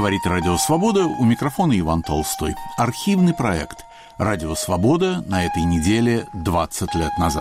Говорит Радио Свобода, у микрофона Иван Толстой. Архивный проект «Радио Свобода» на этой неделе 20 лет назад.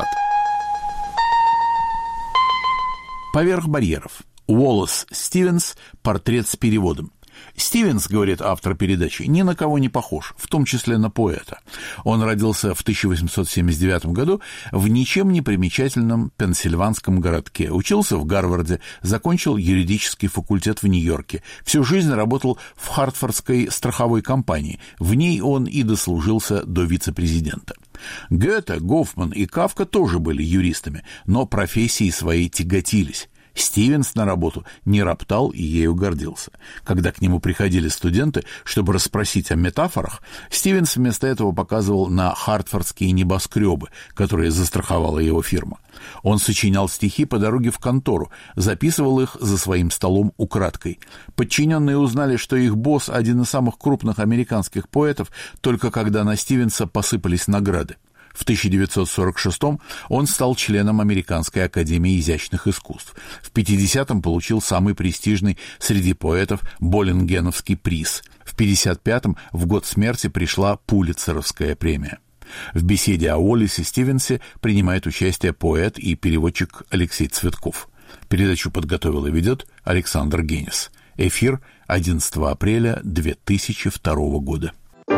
Поверх барьеров. Уоллес Стивенс. Портрет с переводом. Стивенс, говорит автор передачи, ни на кого не похож, в том числе на поэта. Он родился в 1879 году в ничем не примечательном пенсильванском городке. Учился в Гарварде, закончил юридический факультет в Нью-Йорке. Всю жизнь работал в Хартфордской страховой компании. В ней он и дослужился до вице-президента. Гёте, Гофман и Кафка тоже были юристами, но профессией своей тяготились. Стивенс на работу не роптал и ею гордился. Когда к нему приходили студенты, чтобы расспросить о метафорах, Стивенс вместо этого показывал на хартфордские небоскребы, которые застраховала его фирма. Он сочинял стихи по дороге в контору, записывал их за своим столом украдкой. Подчиненные узнали, что их босс – один из самых крупных американских поэтов, только когда на Стивенса посыпались награды. В 1946-м он стал членом Американской академии изящных искусств. В 50-м получил самый престижный среди поэтов Боллингеновский приз. В 55-м, в год смерти, пришла Пулитцеровская премия. В беседе о Уоллесе Стивенсе принимает участие поэт и переводчик Алексей Цветков. Передачу подготовил и ведет Александр Генис. Эфир 11 апреля 2002 года.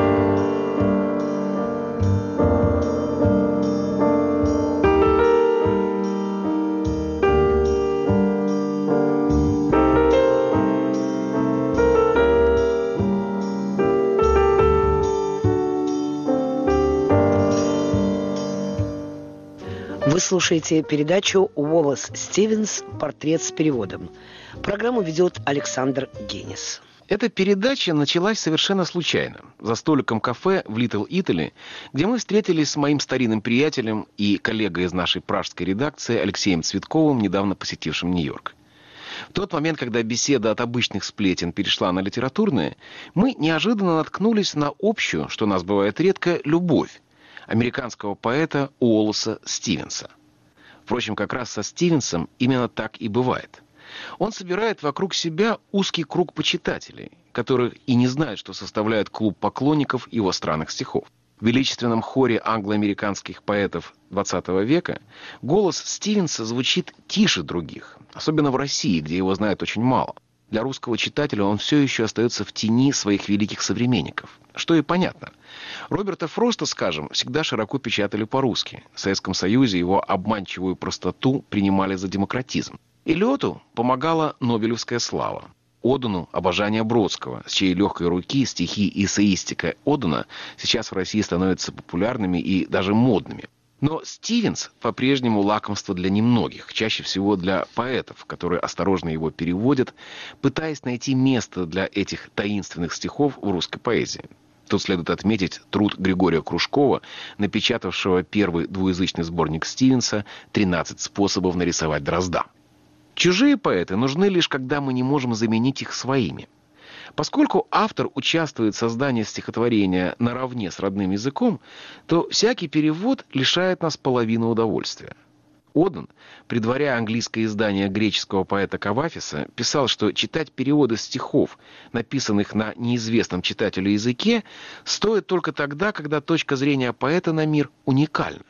Вы слушаете передачу «Уоллес Стивенс. Портрет с переводом». Программу ведет Александр Генис. Эта передача началась совершенно случайно, за столиком кафе в Литл Итали, где мы встретились с моим старинным приятелем и коллегой из нашей пражской редакции Алексеем Цветковым, недавно посетившим Нью-Йорк. В тот момент, когда беседа от обычных сплетен перешла на литературные, мы неожиданно наткнулись на общую, что у нас бывает редко, любовь американского поэта Уоллеса Стивенса. Впрочем, как раз со Стивенсом именно так и бывает. Он собирает вокруг себя узкий круг почитателей, которые и не знают, что составляет клуб поклонников его странных стихов. В величественном хоре англо-американских поэтов XX века голос Стивенса звучит тише других, особенно в России, где его знают очень мало. Для русского читателя он все еще остается в тени своих великих современников. Что и понятно. Роберта Фроста, скажем, всегда широко печатали по-русски. В Советском Союзе его обманчивую простоту принимали за демократизм. Элиоту помогала нобелевская слава. Одану – обожание Бродского, с чьей легкой руки стихи и эссеистика Одана сейчас в России становятся популярными и даже модными. Но Стивенс по-прежнему лакомство для немногих, чаще всего для поэтов, которые осторожно его переводят, пытаясь найти место для этих таинственных стихов в русской поэзии. Тут следует отметить труд Григория Кружкова, напечатавшего первый двуязычный сборник Стивенса «13 способов нарисовать дрозда». Чужие поэты нужны лишь, когда мы не можем заменить их своими. Поскольку автор участвует в создании стихотворения наравне с родным языком, то всякий перевод лишает нас половины удовольствия. Одан, предваряя английское издание греческого поэта Кавафиса, писал, что читать переводы стихов, написанных на неизвестном читателю языке, стоит только тогда, когда точка зрения поэта на мир уникальна.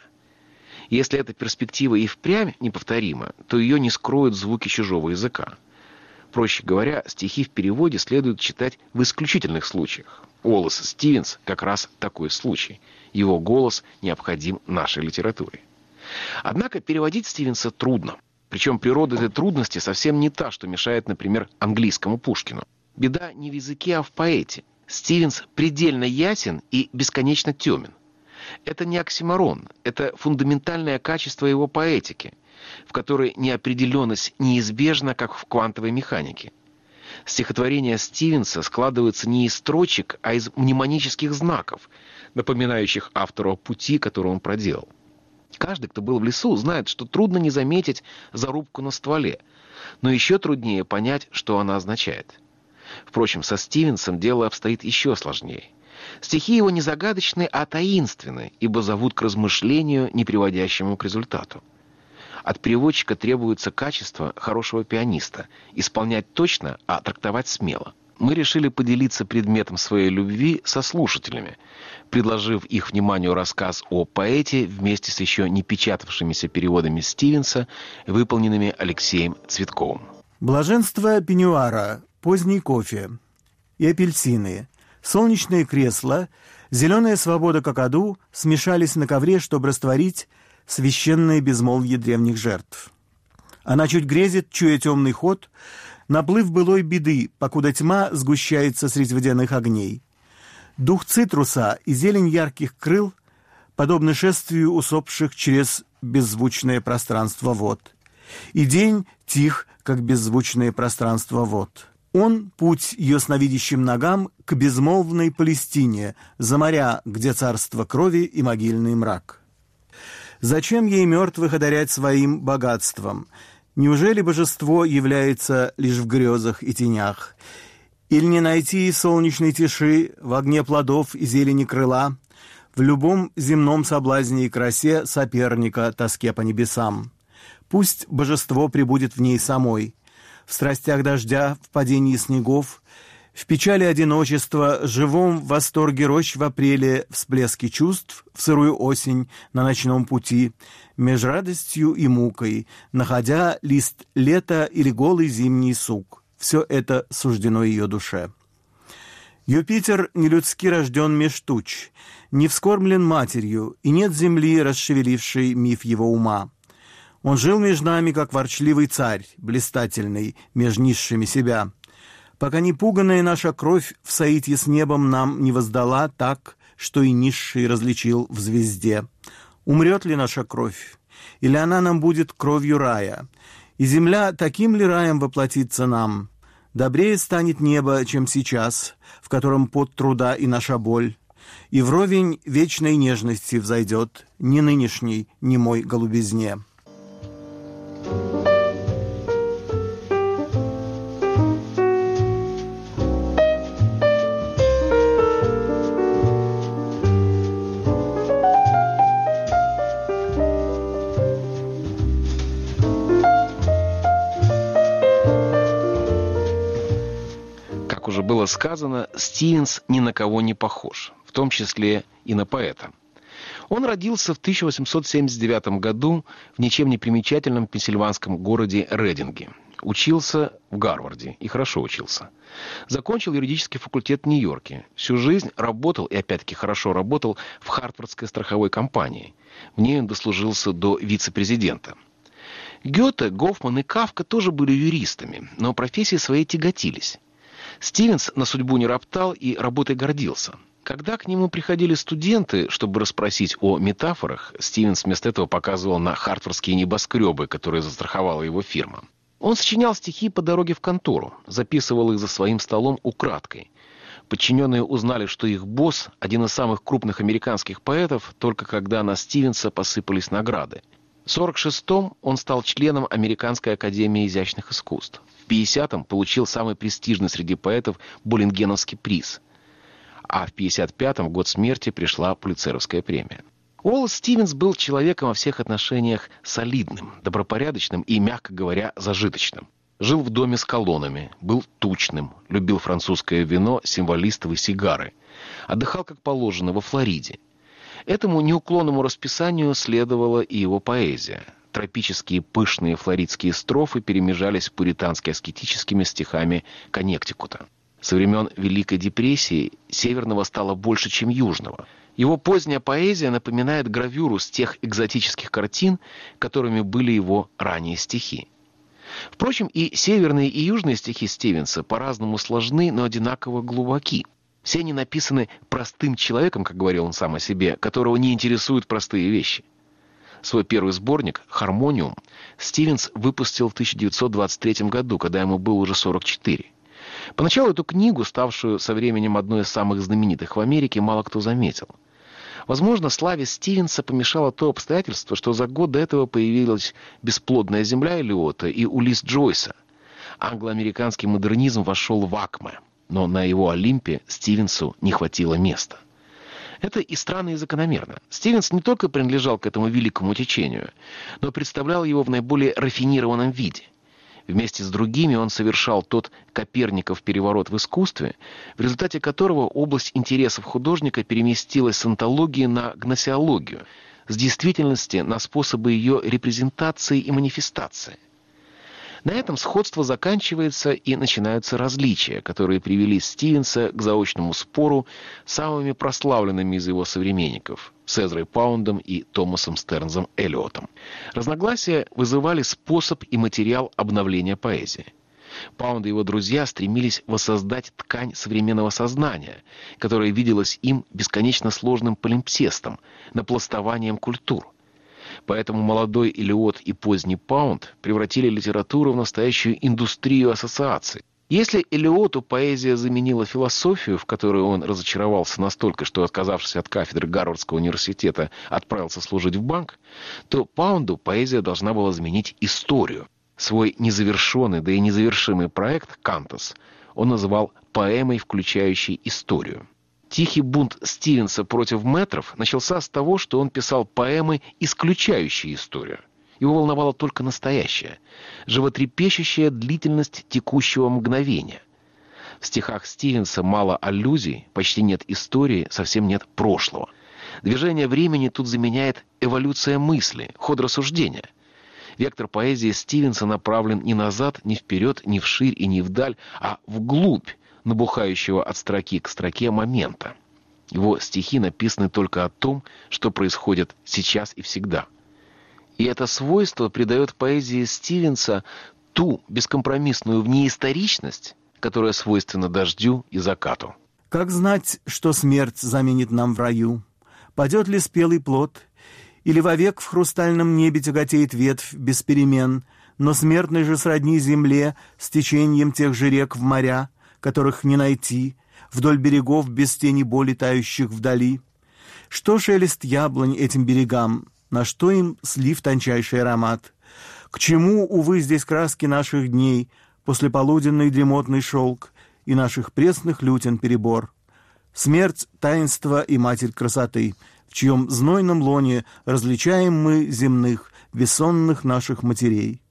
Если эта перспектива и впрямь неповторима, то ее не скроют звуки чужого языка. Проще говоря, стихи в переводе следует читать в исключительных случаях. Уоллес Стивенс как раз такой случай. Его голос необходим нашей литературе. Однако переводить Стивенса трудно. Причем природа этой трудности совсем не та, что мешает, например, английскому Пушкину. Беда не в языке, а в поэте. Стивенс предельно ясен и бесконечно темен. Это не оксиморон, это фундаментальное качество его поэтики, в которой неопределенность неизбежна, как в квантовой механике. Стихотворения Стивенса складываются не из строчек, а из мнемонических знаков, напоминающих автору о пути, который он проделал. Каждый, кто был в лесу, знает, что трудно не заметить зарубку на стволе, но еще труднее понять, что она означает. Впрочем, со Стивенсом дело обстоит еще сложнее. Стихи его не загадочны, а таинственны, ибо зовут к размышлению, не приводящему к результату. От переводчика требуется качество хорошего пианиста – исполнять точно, а трактовать смело. мы решили поделиться предметом своей любви со слушателями, предложив их вниманию рассказ о поэте вместе с еще не печатавшимися переводами Стивенса, выполненными Алексеем Цветковым. «Блаженство пеньюара», «Поздний кофе» и апельсины, солнечные кресла, зеленая свобода какаду смешались на ковре, чтобы растворить священное безмолвие древних жертв. Она чуть грезит, чуя темный ход, наплыв былой беды, покуда тьма сгущается средь водяных огней. Дух цитруса и зелень ярких крыл подобны шествию усопших через беззвучное пространство вод. И день тих, как беззвучное пространство вод. Он — путь ее сновидящим ногам к безмолвной Палестине, за моря, где царство крови и могильный мрак. Зачем ей мертвых одарять своим богатством? Неужели божество является лишь в грезах и тенях? Или не найти солнечной тиши в огне плодов и зелени крыла, в любом земном соблазне и красе соперника тоске по небесам? Пусть божество пребудет в ней самой, в страстях дождя, в падении снегов, в печали одиночества, живом восторге рощ в апреле, всплеске чувств, в сырую осень на ночном пути, меж радостью и мукой, находя лист лета или голый зимний сук. Все это суждено ее душе. Юпитер нелюдски рожден меж туч, не вскормлен матерью, и нет земли, расшевелившей миф его ума. Он жил между нами, как ворчливый царь, блистательный, меж низшими себя, пока непуганная наша кровь в соитье с небом нам не воздала так, что и низший различил в звезде. Умрет ли наша кровь, или она нам будет кровью рая? И земля таким ли раем воплотится нам? Добрее станет небо, чем сейчас, в котором пот труда и наша боль, и вровень вечной нежности взойдет ни нынешней, ни мой голубизне. Было сказано, Стивенс ни на кого не похож, в том числе и на поэта. Он родился в 1879 году в ничем не примечательном пенсильванском городе Рейдинге. Учился в Гарварде и хорошо учился. Закончил юридический факультет в Нью-Йорке. Всю жизнь работал, и опять-таки хорошо работал, в Хартфордской страховой компании. В ней он дослужился до вице-президента. Гёте, Гофман и Кафка тоже были юристами, но профессии своей тяготились. Стивенс на судьбу не роптал и работой гордился. Когда к нему приходили студенты, чтобы расспросить о метафорах, Стивенс вместо этого показывал на хартфордские небоскребы, которые застраховала его фирма. Он сочинял стихи по дороге в контору, записывал их за своим столом украдкой. Подчиненные узнали, что их босс – один из самых крупных американских поэтов, только когда на Стивенса посыпались награды. В 1946-м он стал членом Американской академии изящных искусств. В 1950-м получил самый престижный среди поэтов Боллингеновский приз. А в 1955-м, в год смерти, пришла Пулитцеровская премия. Уоллес Стивенс был человеком во всех отношениях солидным, добропорядочным и, мягко говоря, зажиточным. Жил в доме с колоннами, был тучным, любил французское вино, символистов и сигары. Отдыхал, как положено, во Флориде. Этому неуклонному расписанию следовала и его поэзия. Тропические пышные флоридские строфы перемежались с пуританско-аскетическими стихами Коннектикута. Со времен Великой депрессии северного стало больше, чем южного. Его поздняя поэзия напоминает гравюру с тех экзотических картин, которыми были его ранние стихи. Впрочем, и северные, и южные стихи Стивенса по-разному сложны, но одинаково глубоки. Все они написаны простым человеком, как говорил он сам о себе, которого не интересуют простые вещи. Свой первый сборник «Хармониум» Стивенс выпустил в 1923 году, когда ему было уже 44. Поначалу эту книгу, ставшую со временем одной из самых знаменитых в Америке, мало кто заметил. Возможно, славе Стивенса помешало то обстоятельство, что за год до этого появилась «Бесплодная земля» Элиота и «Улисс» Джойса. Англо-американский модернизм вошел в акме, но на его Олимпе Стивенсу не хватило места. Это и странно, и закономерно. Стивенс не только принадлежал к этому великому течению, но представлял его в наиболее рафинированном виде. Вместе с другими он совершал тот Коперников переворот в искусстве, в результате которого область интересов художника переместилась с онтологии на гносеологию, с действительности на способы ее репрезентации и манифестации. На этом сходство заканчивается и начинаются различия, которые привели Стивенса к заочному спору с самыми прославленными из его современников – с Эзрой Паундом и Томасом Стернзом Эллиотом. Разногласия вызывали способ и материал обновления поэзии. Паунд и его друзья стремились воссоздать ткань современного сознания, которая виделась им бесконечно сложным полимпсестом, напластованием культур. Поэтому молодой Эллиот и поздний Паунд превратили литературу в настоящую индустрию ассоциаций. Если Эллиоту поэзия заменила философию, в которой он разочаровался настолько, что, отказавшись от кафедры Гарвардского университета, отправился служить в банк, то Паунду поэзия должна была заменить историю. Свой незавершенный, да и незавершимый проект «Кантос» он называл поэмой, включающей историю. Тихий бунт Стивенса против мэтров начался с того, что он писал поэмы, исключающие историю. Его волновала только настоящее, животрепещущая длительность текущего мгновения. В стихах Стивенса мало аллюзий, почти нет истории, совсем нет прошлого. Движение времени тут заменяет эволюция мысли, ход рассуждения. Вектор поэзии Стивенса направлен не назад, не вперед, не вширь и не вдаль, а вглубь набухающего от строки к строке момента. Его стихи написаны только о том, что происходит сейчас и всегда. И это свойство придает поэзии Стивенса ту бескомпромиссную внеисторичность, которая свойственна дождю и закату. Как знать, что смерть заменит нам в раю? Падет ли спелый плод? Или вовек в хрустальном небе тяготеет ветвь без перемен, но смертный же сродни земле с течением тех же рек в моря, которых не найти, вдоль берегов без тени боли тающих вдали? Что шелест яблонь этим берегам, на что им слив тончайший аромат? К чему, увы, здесь краски наших дней, послеполуденный дремотный шелк и наших пресных лютен перебор? Смерть — таинство и матерь красоты, в чьем знойном лоне различаем мы земных, бессонных наших матерей.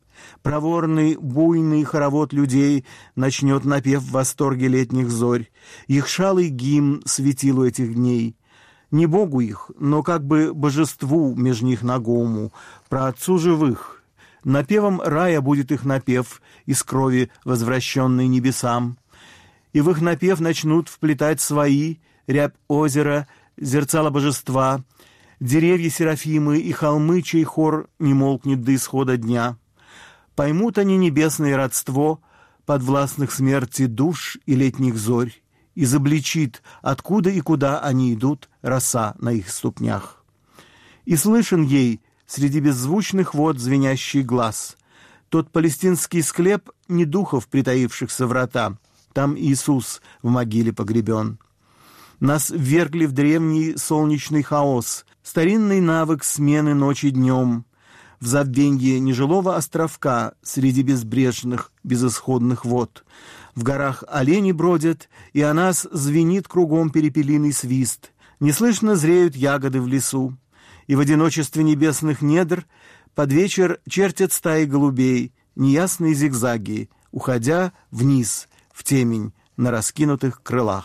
Проворный, буйный хоровод людей начнет напев в восторге летних зорь, их шалый гимн светилу этих дней. Не богу их, но как бы божеству меж них нагому, праотцу живых. Напевом рая будет их напев, из крови возвращенный небесам. И в их напев начнут вплетать свои рябь озера, зерцало божества, деревья серафимы и холмы, чей хор не молкнет до исхода дня. Поймут они небесное родство подвластных смерти душ и летних зорь, изобличит, откуда и куда они идут, роса на их ступнях. И слышен ей среди беззвучных вод звенящий глаз. Тот палестинский склеп не духов, притаившихся врата, там Иисус в могиле погребен. Нас ввергли в древний солнечный хаос, старинный навык смены ночи днем, в забвенье нежилого островка среди безбрежных, безысходных вод. В горах олени бродят, и о нас звенит кругом перепелиный свист. Неслышно зреют ягоды в лесу, и в одиночестве небесных недр под вечер чертят стаи голубей неясные зигзаги, уходя вниз, в темень, на раскинутых крылах.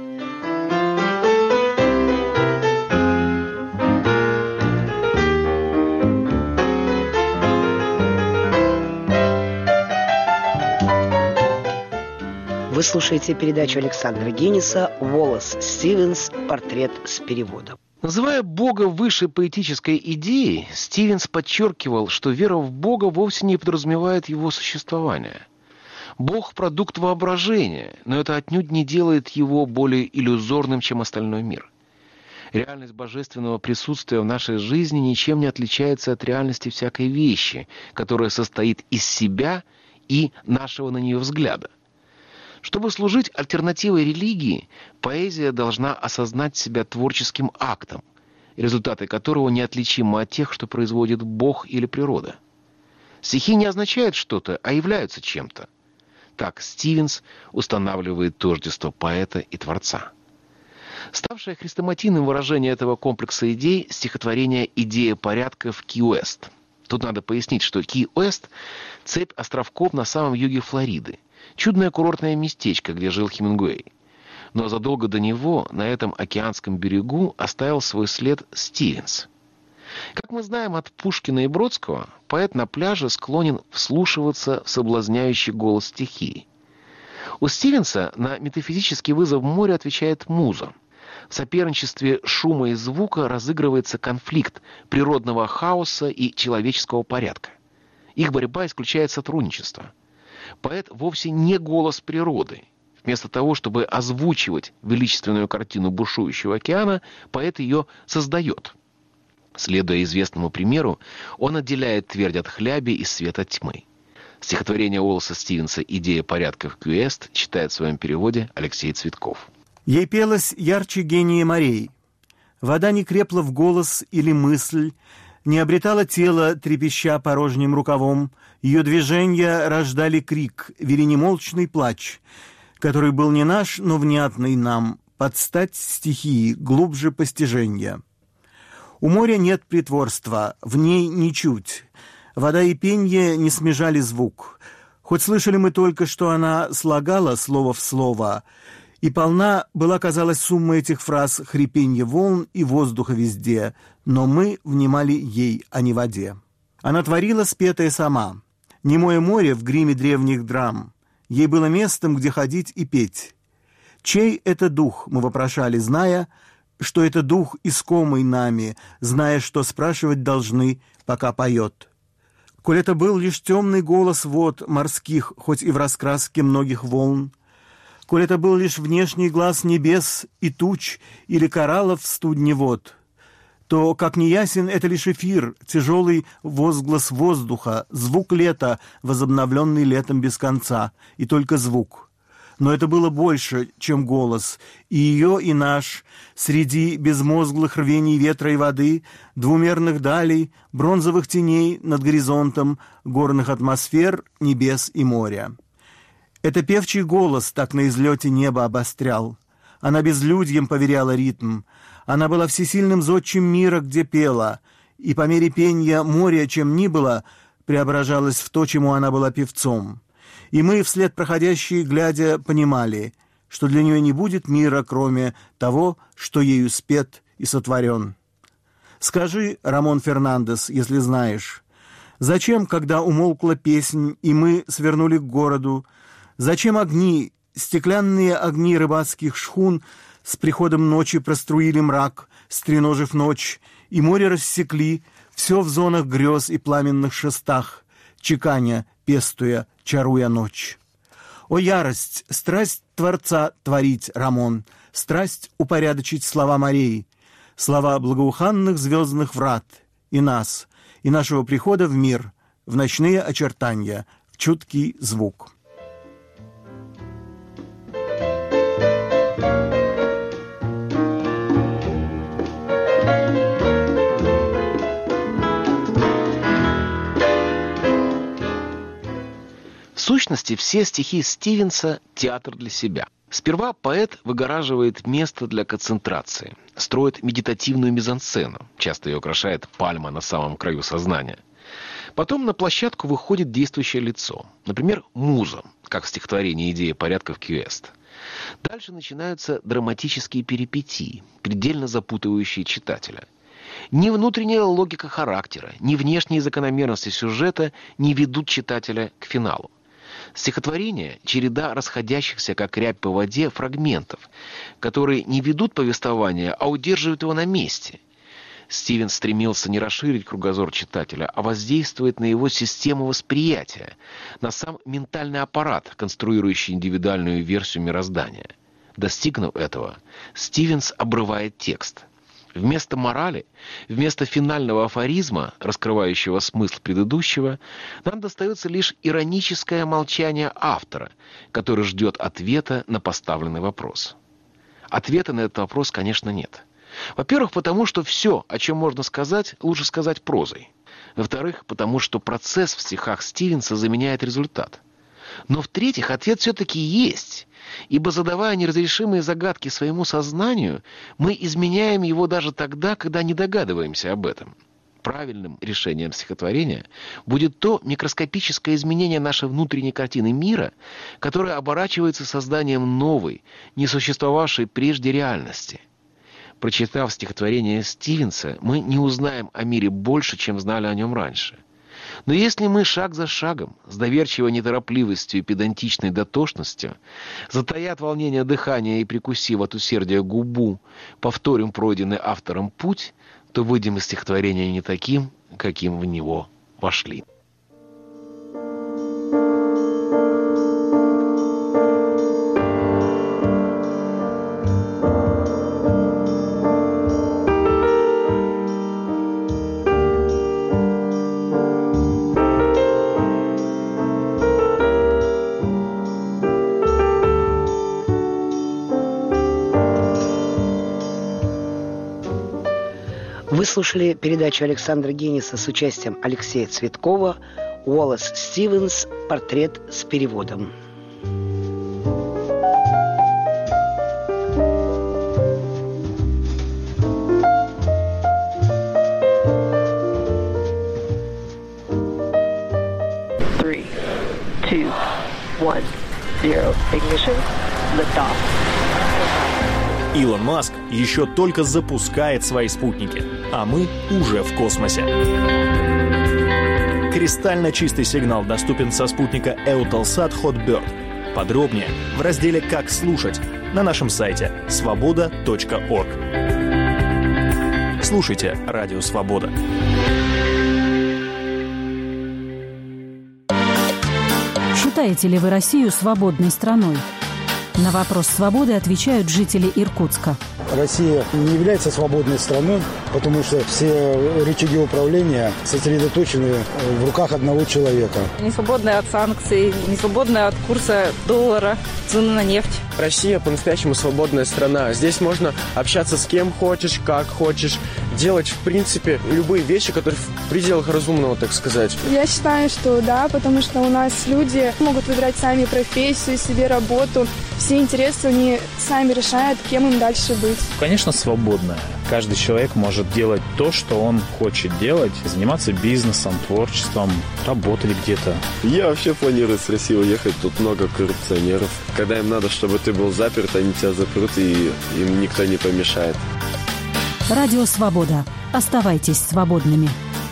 Вы слушаете передачу Александра Генниса «Уоллес Стивенс. Портрет с переводом». Называя Бога выше поэтической идеи, Стивенс подчеркивал, что вера в Бога вовсе не подразумевает его существование. Бог – продукт воображения, но это отнюдь не делает его более иллюзорным, чем остальной мир. Реальность божественного присутствия в нашей жизни ничем не отличается от реальности всякой вещи, которая состоит из себя и нашего на нее взгляда. Чтобы служить альтернативой религии, поэзия должна осознать себя творческим актом, результаты которого неотличимы от тех, что производит Бог или природа. Стихи не означают что-то, а являются чем-то. Так Стивенс устанавливает тождество поэта и творца. Ставшее хрестоматийным выражение этого комплекса идей – стихотворение «Идея порядка» в Ки-Уэст. Тут надо пояснить, что Ки-Уэст – цепь островков на самом юге Флориды. Чудное курортное местечко, где жил Хемингуэй. Но задолго до него на этом океанском берегу оставил свой след Стивенс. Как мы знаем от Пушкина и Бродского, поэт на пляже склонен вслушиваться в соблазняющий голос стихии. У Стивенса на метафизический вызов моря отвечает муза. В соперничестве шума и звука разыгрывается конфликт природного хаоса и человеческого порядка. Их борьба исключает сотрудничество. Поэт вовсе не голос природы. Вместо того, чтобы озвучивать величественную картину бушующего океана, поэт ее создает. Следуя известному примеру, он отделяет твердь от хляби и свет от тьмы. Стихотворение Уоллеса Стивенса «Идея порядка в Ки-Уэст» читает в своем переводе Алексей Цветков. Ей пелось ярче гения морей. Вода не крепла в голос или мысль, не обретала тело, трепеща порожним рукавом. Ее движения рождали крик, вели немолчный плач, который был не наш, но внятный нам, под стать стихии, глубже постижения. У моря нет притворства, в ней ничуть. Вода и пенье не смежали звук. Хоть слышали мы только, что она слагала слово в слово, и полна была, казалось, сумма этих фраз хрипенье волн и воздуха везде, но мы внимали ей, а не воде. Она творила спетое сама. Немое море в гриме древних драм. Ей было местом, где ходить и петь. Чей это дух, мы вопрошали, зная, что это дух, искомый нами, зная, что спрашивать должны, пока поет. Коль это был лишь темный голос вод морских, хоть и в раскраске многих волн, коль это был лишь внешний глаз небес и туч или кораллов в студне вод, то, как неясен, это лишь эфир, тяжелый возглас воздуха, звук лета, возобновленный летом без конца, и только звук. Но это было больше, чем голос, и ее, и наш, среди безмозглых рвений ветра и воды, двумерных далей, бронзовых теней над горизонтом, горных атмосфер, небес и моря. Это певчий голос так на излете неба обострял. Она безлюдьем поверяла ритм. Она была всесильным зодчим мира, где пела, и по мере пения моря, чем ни было, преображалась в то, чему она была певцом. И мы, вслед проходящие, глядя, понимали, что для нее не будет мира, кроме того, что ею спет и сотворен. Скажи, Рамон Фернандес, если знаешь, зачем, когда умолкла песнь, и мы свернули к городу, зачем огни, стеклянные огни рыбацких шхун с приходом ночи проструили мрак, стреножив ночь, и море рассекли, все в зонах грез и пламенных шестах, чеканя, пестуя, чаруя ночь. О ярость, страсть Творца творить, Рамон, страсть упорядочить слова морей, слова благоуханных звездных врат, и нас, и нашего прихода в мир, в ночные очертания, в чуткий звук. В сущности, все стихи Стивенса – театр для себя. Сперва поэт выгораживает место для концентрации, строит медитативную мизансцену, часто ее украшает пальма на самом краю сознания. Потом на площадку выходит действующее лицо, например, муза, как в стихотворении «Идея порядка в Ки-Уэст». Дальше начинаются драматические перипетии, предельно запутывающие читателя. Ни внутренняя логика характера, ни внешние закономерности сюжета не ведут читателя к финалу. Стихотворение – череда расходящихся, как рябь по воде, фрагментов, которые не ведут повествование, а удерживают его на месте. Стивенс стремился не расширить кругозор читателя, а воздействовать на его систему восприятия, на сам ментальный аппарат, конструирующий индивидуальную версию мироздания. Достигнув этого, Стивенс обрывает текст. Вместо морали, вместо финального афоризма, раскрывающего смысл предыдущего, нам достается лишь ироническое молчание автора, который ждет ответа на поставленный вопрос. Ответа на этот вопрос, конечно, нет. Во-первых, потому что все, о чем можно сказать, лучше сказать прозой. Во-вторых, потому что процесс в стихах Стивенса заменяет результат. Но в-третьих, ответ все-таки есть, ибо, задавая неразрешимые загадки своему сознанию, мы изменяем его даже тогда, когда не догадываемся об этом. правильным решением стихотворения будет то микроскопическое изменение нашей внутренней картины мира, которое оборачивается созданием новой, не существовавшей прежде реальности. Прочитав стихотворение Стивенса, мы не узнаем о мире больше, чем знали о нем раньше. Но если мы шаг за шагом, с доверчивой неторопливостью и педантичной дотошностью, затая от волнения дыхания и прикусив от усердия губу, повторим пройденный автором путь, то выйдем из стихотворения не таким, каким в него вошли. Вы слушали передачу Александра Гениса с участием Алексея Цветкова «Уоллес Стивенс. Портрет с переводом». Three, two, one, zero. Ignition. Liftoff. Илон Маск еще только запускает свои спутники, а мы уже в космосе. Кристально чистый сигнал доступен со спутника Eutelsat Hotbird. Подробнее в разделе «Как слушать» на нашем сайте svoboda.org. Слушайте Радио Свобода. Считаете ли вы Россию свободной страной? На вопрос свободы отвечают жители Иркутска. Россия не является свободной страной, потому что все рычаги управления сосредоточены в руках одного человека. Не свободная от санкций, не свободная от курса доллара, цены на нефть. Россия по-настоящему свободная страна. Здесь можно общаться с кем хочешь, как хочешь, делать, в принципе, любые вещи, которые в пределах разумного, так сказать. Я считаю, что да, потому что у нас люди могут выбирать сами профессию, себе работу. Все интересы они сами решают, кем им дальше быть. Конечно, свободная. Каждый человек может делать то, что он хочет делать, заниматься бизнесом, творчеством, работать где-то. Я вообще планирую с России уехать, тут много коррупционеров. Когда им надо, чтобы ты был заперт, они тебя запрут, и им никто не помешает. Радио Свобода. Оставайтесь свободными.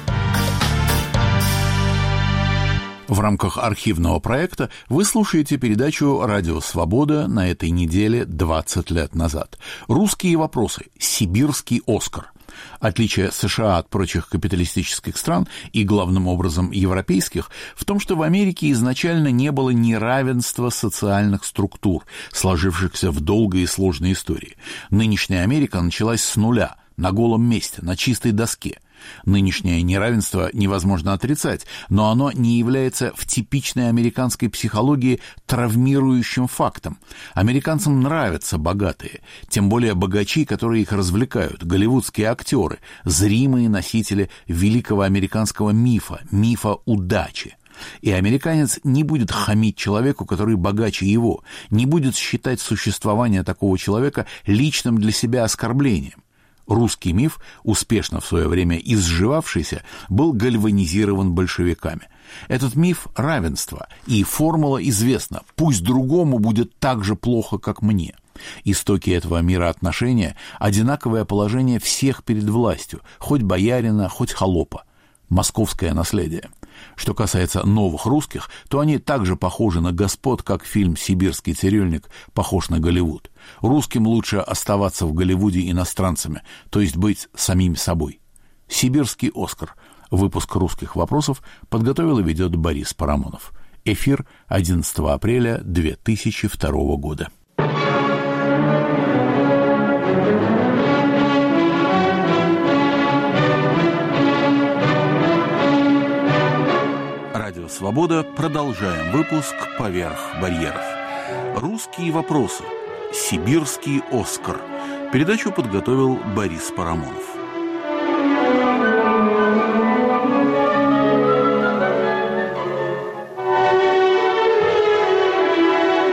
В рамках архивного проекта вы слушаете передачу «Радио Свобода» на этой неделе 20 лет назад. «Русские вопросы. Сибирский Оскар». Отличие США от прочих капиталистических стран и, главным образом, европейских, в том, что в Америке изначально не было неравенства социальных структур, сложившихся в долгой и сложной истории. Нынешняя Америка началась с нуля, на голом месте, на чистой доске. Нынешнее неравенство невозможно отрицать, но оно не является в типичной американской психологии травмирующим фактом. Американцам нравятся богатые, тем более богачи, которые их развлекают, голливудские актеры, зримые носители великого американского мифа удачи. И американец не будет хамить человеку, который богаче его, не будет считать существование такого человека личным для себя оскорблением. Русский миф, успешно в свое время изживавшийся, был гальванизирован большевиками. Этот миф равенства, и формула известна: пусть другому будет так же плохо, как мне. Истоки этого мироотношения – одинаковое положение всех перед властью, хоть боярина, хоть холопа. Московское наследие. Что касается новых русских, то они также похожи на господ, как фильм «Сибирский цирюльник» похож на Голливуд. Русским лучше оставаться в Голливуде иностранцами, то есть быть самими собой. «Сибирский Оскар». Выпуск «Русских вопросов» подготовил и ведет Борис Парамонов. Эфир 11 апреля 2002 года. Радио «Свобода». Продолжаем выпуск «Поверх барьеров». «Русские вопросы. Сибирский Оскар». Передачу подготовил Борис Парамонов.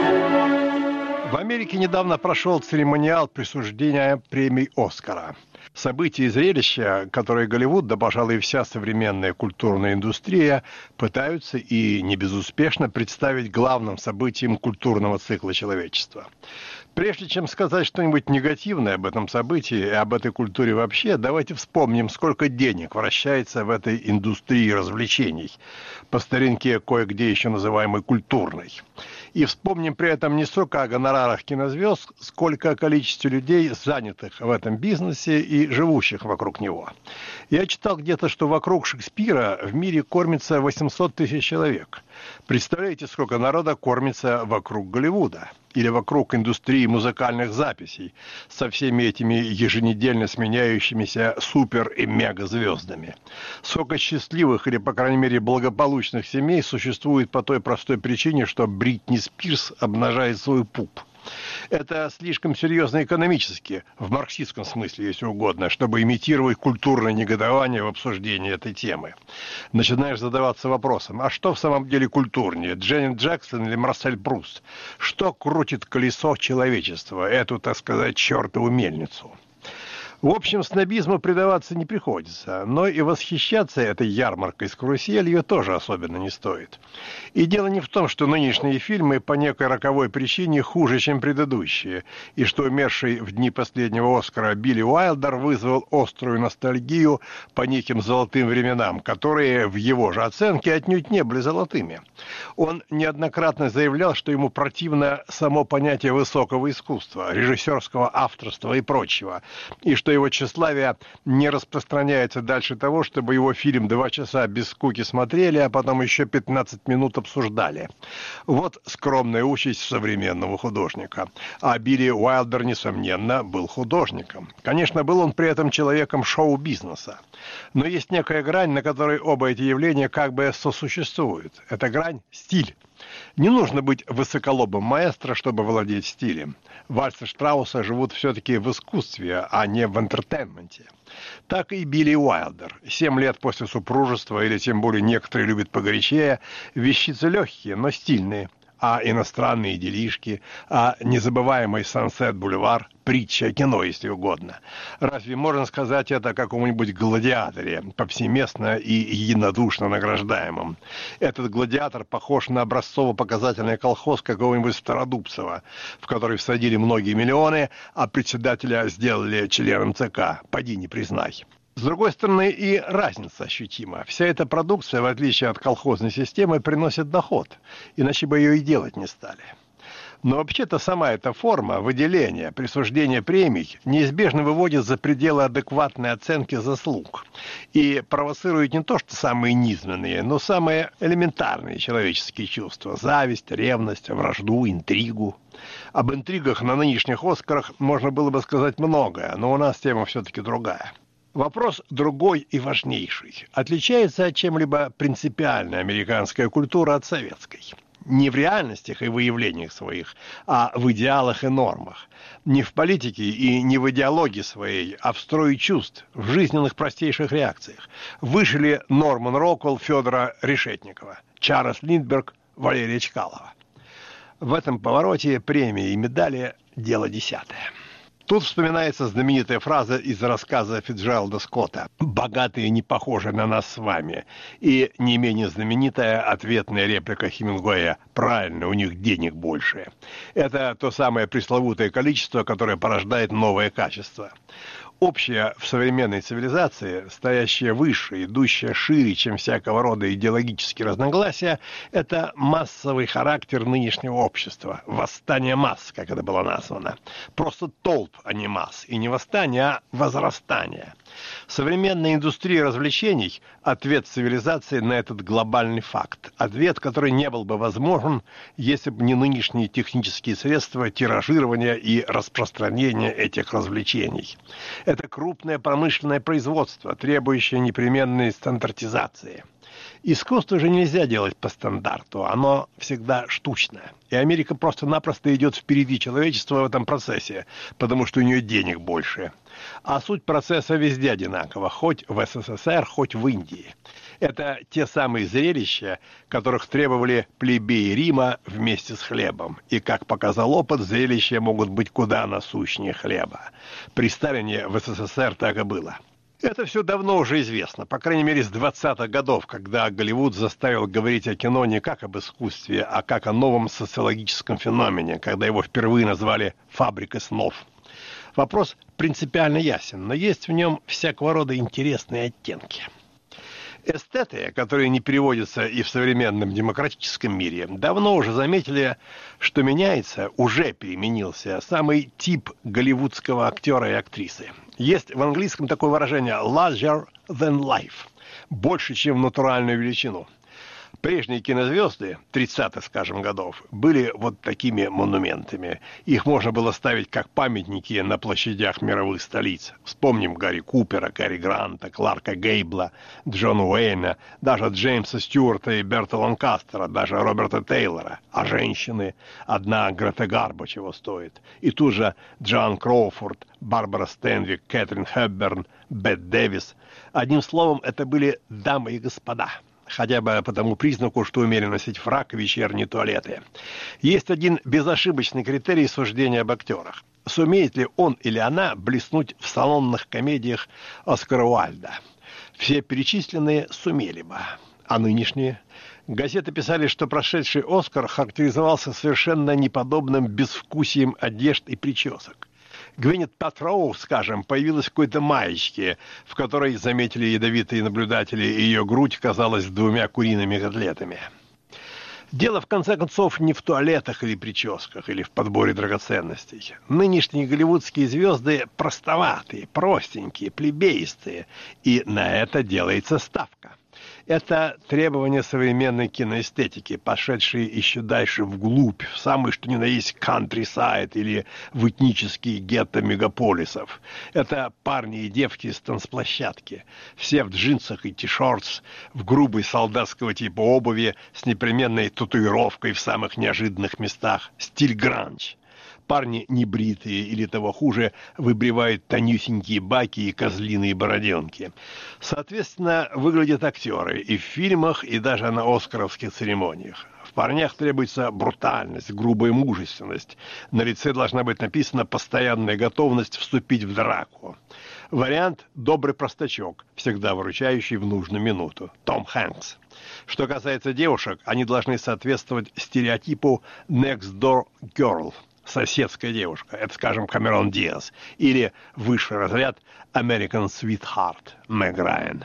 В Америке недавно прошел церемониал присуждения премии «Оскара». События и зрелища, которые Голливуд, да, пожалуй, и вся современная культурная индустрия пытаются и не безуспешно представить главным событием культурного цикла человечества. Прежде чем сказать что-нибудь негативное об этом событии и об этой культуре вообще, давайте вспомним, сколько денег вращается в этой индустрии развлечений, по старинке кое-где еще называемой культурной. И вспомним при этом не столько о гонорарах кинозвезд, сколько о количестве людей, занятых в этом бизнесе и живущих вокруг него. Я читал где-то, что вокруг Шекспира в мире кормится 800 тысяч человек. Представляете, сколько народа кормится вокруг Голливуда? Или вокруг индустрии музыкальных записей со всеми этими еженедельно сменяющимися супер- и мегазвездами. Сколько счастливых или, по крайней мере, благополучных семей существует по той простой причине, что Бритни Спирс обнажает свой пуп. Это слишком серьезно экономически, в марксистском смысле, если угодно, чтобы имитировать культурное негодование в обсуждении этой темы. Начинаешь задаваться вопросом, а что в самом деле культурнее, Дженнет Джексон или Марсель Пруст? Что крутит колесо человечества, эту, так сказать, чертову мельницу? В общем, снобизму предаваться не приходится, но и восхищаться этой ярмаркой с каруселью тоже особенно не стоит. И дело не в том, что нынешние фильмы по некой роковой причине хуже, чем предыдущие, и что умерший в дни последнего Оскара Билли Уайлдер вызвал острую ностальгию по неким золотым временам, которые в его же оценке отнюдь не были золотыми. Он неоднократно заявлял, что ему противно само понятие высокого искусства, режиссерского авторства и прочего, и что его тщеславие не распространяется дальше того, чтобы его фильм 2 часа без скуки смотрели, а потом еще 15 минут обсуждали. Вот скромная участь современного художника. А Билли Уайлдер, несомненно, был художником. Конечно, был он при этом человеком шоу-бизнеса. Но есть некая грань, на которой оба эти явления как бы сосуществуют. Эта грань – стиль. Не нужно быть высоколобым маэстро, чтобы владеть стилем. Вальсы Штрауса живут все-таки в искусстве, а не в энтертейнменте. Так и Билли Уайлдер. 7 лет после супружества, или тем более некоторые любят погорячее, вещицы легкие, но стильные. А иностранные делишки, а незабываемый Сансет-бульвар, притча о кино, если угодно. Разве можно сказать это о каком-нибудь гладиаторе, повсеместно и единодушно награждаемом? Этот гладиатор похож на образцово-показательный колхоз какого-нибудь Стародубцева, в который всадили многие миллионы, а председателя сделали членом ЦК. Поди не признай. С другой стороны, и разница ощутима. Вся эта продукция, в отличие от колхозной системы, приносит доход, иначе бы ее и делать не стали. Но вообще-то сама эта форма выделения, присуждения премий неизбежно выводит за пределы адекватной оценки заслуг и провоцирует не то что самые низменные, но самые элементарные человеческие чувства – зависть, ревность, вражду, интригу. Об интригах на нынешних «Оскарах» можно было бы сказать многое, но у нас тема все-таки другая. Вопрос другой и важнейший. Отличается чем-либо принципиальная американская культура от советской? Не в реальностях и выявлениях своих, а в идеалах и нормах. Не в политике и не в идеологии своей, а в строе чувств, в жизненных простейших реакциях. Выше ли Норман Роквелл Федора Решетникова, Чарльз Линдберг Валерия Чкалова? В этом повороте премии и медали – дело десятое. Тут вспоминается знаменитая фраза из рассказа Фицджеральда Скотта «Богатые не похожи на нас с вами» и не менее знаменитая ответная реплика Хемингуэя «Правильно, у них денег больше». Это то самое пресловутое количество, которое порождает новое качество. Общее в современной цивилизации, стоящее выше, идущее шире, чем всякого рода идеологические разногласия, это массовый характер нынешнего общества. Восстание масс, как это было названо. Просто толп, а не масс. И не восстание, а возрастание. Современная индустрия развлечений – ответ цивилизации на этот глобальный факт. Ответ, который не был бы возможен, если бы не нынешние технические средства тиражирования и распространения этих развлечений. Это крупное промышленное производство, требующее непременной стандартизации. Искусство же нельзя делать по стандарту, оно всегда штучное. И Америка просто-напросто идет впереди человечества в этом процессе, потому что у нее денег больше. А суть процесса везде одинакова, хоть в СССР, хоть в Индии. Это те самые зрелища, которых требовали плебеи Рима вместе с хлебом. И, как показал опыт, зрелища могут быть куда насущнее хлеба. При Сталине в СССР так и было. Это все давно уже известно, по крайней мере, с 20-х годов, когда Голливуд заставил говорить о кино не как об искусстве, а как о новом социологическом феномене, когда его впервые назвали «фабрикой снов». Вопрос принципиально ясен, но есть в нем всякого рода интересные оттенки. Эстеты, которые не переводятся и в современном демократическом мире, давно уже заметили, что меняется, уже переменился самый тип голливудского актера и актрисы. Есть в английском такое выражение «larger than life» – больше, чем в натуральную величину. Прежние кинозвезды 30-х, скажем, годов были вот такими монументами. Их можно было ставить как памятники на площадях мировых столиц. Вспомним Гарри Купера, Кэрри Гранта, Кларка Гейбла, Джона Уэйна, даже Джеймса Стюарта и Берта Ланкастера, даже Роберта Тейлора. А женщины? Одна Грета Гарбо чего стоит. И тут же Джоан Кроуфорд, Барбара Стэнвик, Кэтрин Хепберн, Бет Дэвис. Одним словом, это были дамы и господа. Хотя бы по тому признаку, что умели носить фрак и вечерние туалеты. Есть один безошибочный критерий суждения об актерах. Сумеет ли он или она блеснуть в салонных комедиях Оскара Уайльда? Все перечисленные сумели бы. А нынешние? Газеты писали, что прошедший Оскар характеризовался совершенно неподобным безвкусием одежд и причесок. Гвинет Пэлтроу, скажем, появилась в какой-то маечке, в которой заметили ядовитые наблюдатели, и ее грудь казалась 2 куриными котлетами. Дело, в конце концов, не в туалетах или прическах, или в подборе драгоценностей. Нынешние голливудские звезды простоватые, простенькие, плебеистые, и на это делается ставка. Это требования современной киноэстетики, пошедшие еще дальше вглубь, в самый что ни на есть countryside или в этнические гетто мегаполисов. Это парни и девки с танцплощадки, все в джинсах и ти-шортс, в грубой солдатского типа обуви с непременной татуировкой в самых неожиданных местах, стиль гранж. Парни небритые или того хуже выбривают тонюсенькие баки и козлиные бороденки. Соответственно, выглядят актеры и в фильмах, и даже на оскаровских церемониях. В парнях требуется брутальность, грубая мужественность. На лице должна быть написана постоянная готовность вступить в драку. Вариант «добрый простачок», всегда выручающий в нужную минуту. Том Хэнкс. Что касается девушек, они должны соответствовать стереотипу «next door girl». Соседская девушка, это, скажем, Камерон Диаз, или высший разряд American Sweetheart Мэг Райан.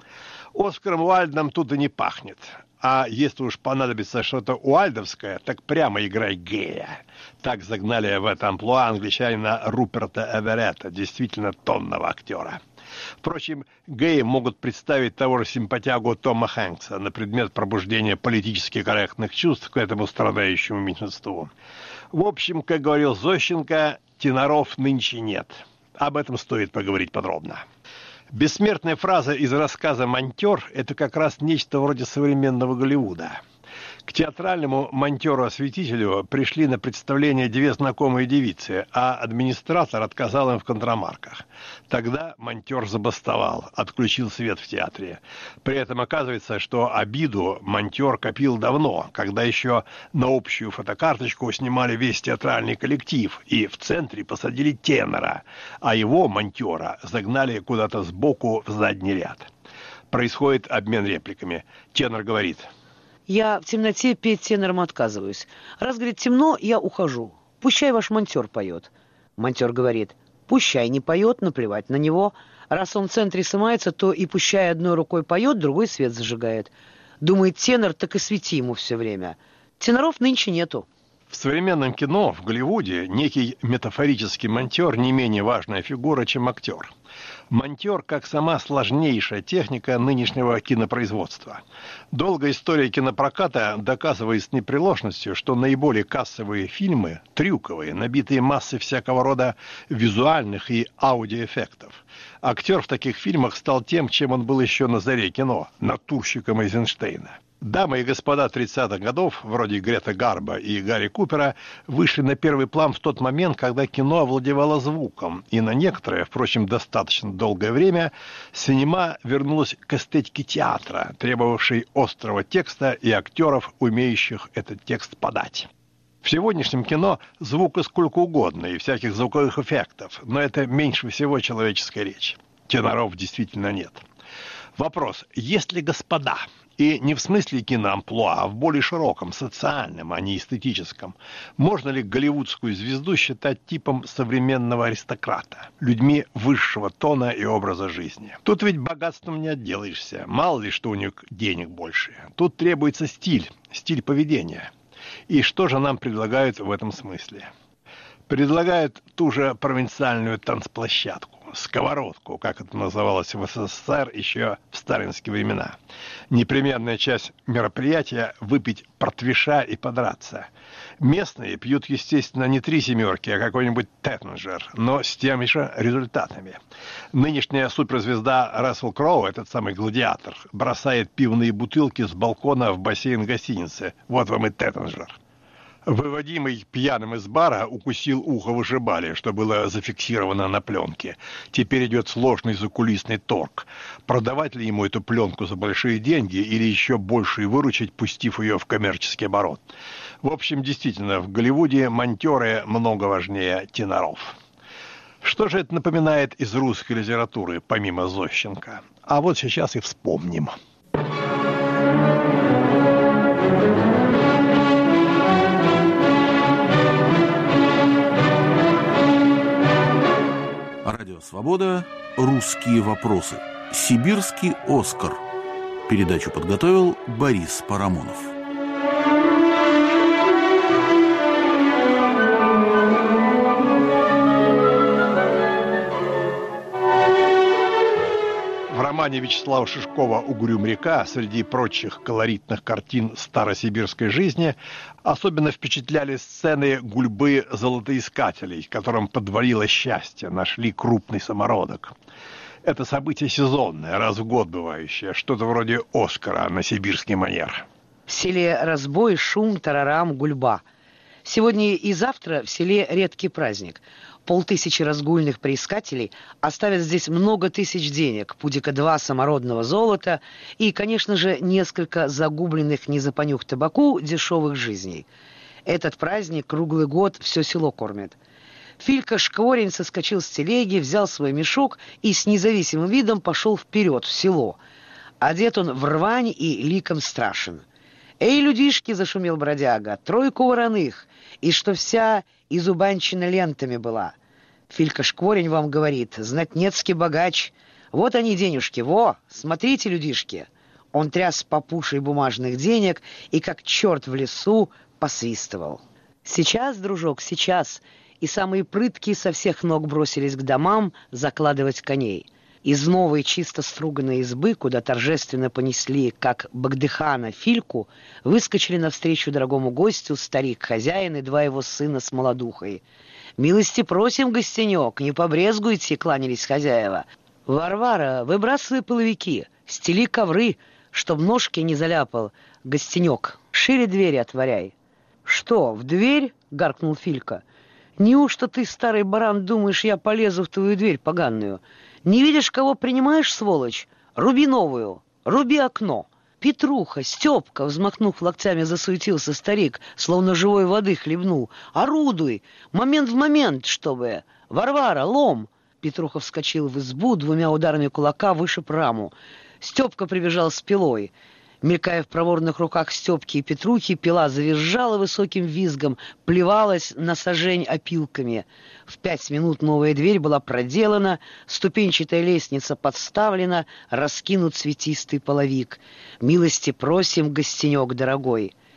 Оскаром Уайльдом тут и не пахнет. А если уж понадобится что-то уайльдовское, так прямо играй гея. Так загнали в это амплуа англичанина Руперта Эверетта, действительно тонного актера. Впрочем, геи могут представить того же симпатягу Тома Хэнкса на предмет пробуждения политически корректных чувств к этому страдающему меньшинству. В общем, как говорил Зощенко, теноров нынче нет. Об этом стоит поговорить подробно. Бессмертная фраза из рассказа «Монтер» — это как раз нечто вроде современного Голливуда. К театральному монтеру-осветителю пришли на представление 2 знакомые девицы, а администратор отказал им в контрамарках. Тогда монтер забастовал, отключил свет в театре. При этом оказывается, что обиду монтер копил давно, когда еще на общую фотокарточку снимали весь театральный коллектив, и в центре посадили тенора, а его, монтера, загнали куда-то сбоку в задний ряд. Происходит обмен репликами. Тенор говорит: «Я в темноте петь тенором отказываюсь. Раз, говорит, темно, я ухожу. Пущай ваш монтер поет». Монтер говорит: «Пущай не поет, наплевать на него. Раз он в центре сымается, то и пущай одной рукой поет, другой свет зажигает». Думает тенор, так и свети ему все время. Теноров нынче нету. В современном кино в Голливуде некий метафорический монтер не менее важная фигура, чем актер. Монтер как сама сложнейшая техника нынешнего кинопроизводства. Долгая история кинопроката доказывает с непреложностью, что наиболее кассовые фильмы трюковые, набитые массой всякого рода визуальных и аудиоэффектов. Актер в таких фильмах стал тем, чем он был еще на заре кино – натурщиком Эйзенштейна. Дамы и господа 30-х годов, вроде Греты Гарбо и Гарри Купера, вышли на первый план в тот момент, когда кино овладевало звуком, и на некоторое, впрочем, достаточно долгое время, синема вернулась к эстетике театра, требовавшей острого текста и актеров, умеющих этот текст подать. В сегодняшнем кино звука сколько угодно и всяких звуковых эффектов, но это меньше всего человеческая речь. Теноров действительно нет. Вопрос, есть ли господа? И не в смысле киноамплуа, а в более широком, социальном, а не эстетическом. Можно ли голливудскую звезду считать типом современного аристократа, людьми высшего тона и образа жизни? Тут ведь богатством не отделаешься, мало ли что у них денег больше. Тут требуется стиль поведения. И что же нам предлагают в этом смысле? Предлагают ту же провинциальную танцплощадку, сковородку, как это называлось в СССР еще в сталинские времена. Непременная часть мероприятия – выпить портвейша и подраться. Местные пьют, естественно, не 3 семерки, а какой-нибудь Теттенджер, но с теми же результатами. Нынешняя суперзвезда Рассел Кроу, этот самый гладиатор, бросает пивные бутылки с балкона в бассейн гостиницы. Вот вам и Теттенджер. Выводимый пьяным из бара укусил ухо вышибали, что было зафиксировано на пленке. Теперь идет сложный закулисный торг. Продавать ли ему эту пленку за большие деньги или еще больше выручить, пустив ее в коммерческий оборот? В общем, действительно, в Голливуде монтеры много важнее теноров. Что же это напоминает из русской литературы, помимо Зощенко? А вот сейчас и вспомним. Радио «Свобода». Русские вопросы. Сибирский Оскар. Передачу подготовил Борис Парамонов. В романе Вячеслава Шишкова «Угрюм река» среди прочих колоритных картин старосибирской жизни особенно впечатляли сцены гульбы золотоискателей, которым подвалило счастье, нашли крупный самородок. Это событие сезонное, раз в год бывающее, что-то вроде Оскара на сибирский манер. В селе разбой, шум, тарарам, гульба. Сегодня и завтра в селе редкий праздник. 500 разгульных приискателей оставят здесь много тысяч денег, пудика 2 самородного золота и, конечно же, несколько загубленных не за понюх табаку дешевых жизней. Этот праздник круглый год все село кормит. Филька Шкворень соскочил с телеги, взял свой мешок и с независимым видом пошел вперед, в село. Одет он в рвань и ликом страшен. «Эй, людишки!» — зашумел бродяга. «Тройку вороных! И что вся изубанчена лентами была!» Филька Шкворень вам говорит: «Знатнецкий богач! Вот они денежки! Во! Смотрите, людишки!» Он тряс попушей бумажных денег и, как черт в лесу, посвистывал. «Сейчас, дружок, сейчас!» И самые прыткие со всех ног бросились к домам закладывать коней. Из новой чисто струганной избы, куда торжественно понесли, как Багдыхана, Фильку, выскочили навстречу дорогому гостю старик-хозяин и 2 его сына с молодухой. «Милости просим, гостенек, не побрезгуйте», — кланялись хозяева. «Варвара, выбрасывай половики, стели ковры, чтоб ножки не заляпал. Гостенек, шире двери отворяй». «Что, в дверь?» — гаркнул Филька. «Неужто ты, старый баран, думаешь, я полезу в твою дверь поганую? Не видишь, кого принимаешь, сволочь? Руби новую, руби окно». «Петруха, Степка!» — взмахнув локтями, засуетился старик, словно живой воды хлебнул. «Орудуй! Момент в момент, чтобы! Варвара, лом!» Петруха вскочил в избу, 2 ударами кулака вышиб раму. Степка прибежал с пилой. Мелькая в проворных руках Степки и Петрухи, пила завизжала высоким визгом, плевалась на сажень опилками. В 5 минут новая дверь была проделана, ступенчатая лестница подставлена, раскинут цветистый половик. «Милости просим, гостенек дорогой».